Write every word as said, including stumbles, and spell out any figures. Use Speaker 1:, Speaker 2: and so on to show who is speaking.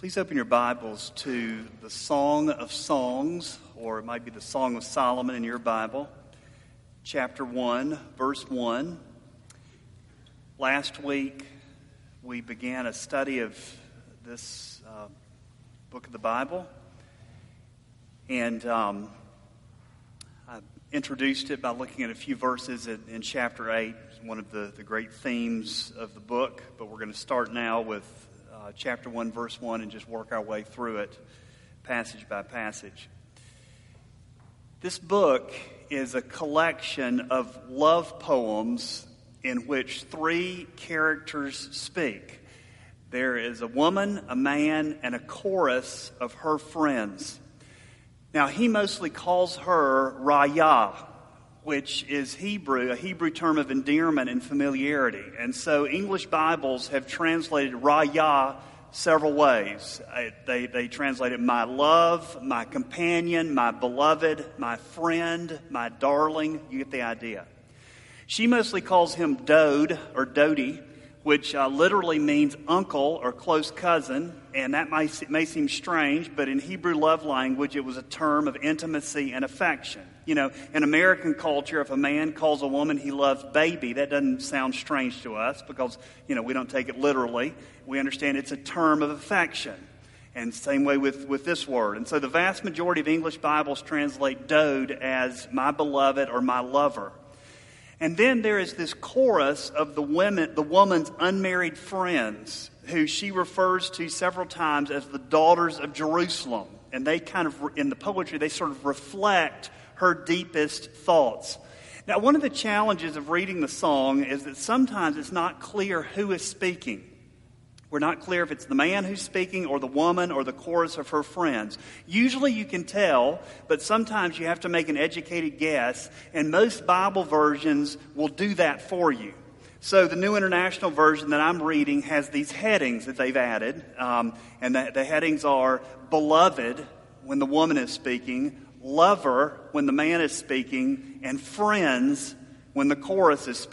Speaker 1: Please open your Bibles to the Song of Songs, or it might be the Song of Solomon in your Bible, chapter one, verse one. Last week, we began a study of this uh, book of the Bible, and um, I introduced it by looking at a few verses in, in chapter eight, one of the, the great themes of the book, but we're going to start now with Uh, chapter one, verse one, and just work our way through it passage by passage. This book is a collection of love poems in which three characters speak. There is a woman, a man, and a chorus of her friends. Now, he mostly calls her Raya, which is Hebrew, a Hebrew term of endearment and familiarity. And so English Bibles have translated Raya several ways. They, they translate it my love, my companion, my beloved, my friend, my darling. You get the idea. She mostly calls him Dode or Dodi, which uh, literally means uncle or close cousin. And that may, may seem strange, but in Hebrew love language, it was a term of intimacy and affection. You know, in American culture, if a man calls a woman he loves baby, that doesn't sound strange to us because, you know, we don't take it literally. We understand it's a term of affection. And same way with, with this word. And so the vast majority of English Bibles translate Dode as my beloved or my lover. And then there is this chorus of the women, the woman's unmarried friends, who she refers to several times as the daughters of Jerusalem. And they kind of, in the poetry, they sort of reflect her deepest thoughts. Now, one of the challenges of reading the song is that sometimes it's not clear who is speaking. We're not clear if it's the man who's speaking or the woman or the chorus of her friends. Usually you can tell, but sometimes you have to make an educated guess, and most Bible versions will do that for you. So the New International Version that I'm reading has these headings that they've added, um, and the, the headings are beloved when the woman is speaking, lover when the man is speaking, and friends when the chorus is speaking.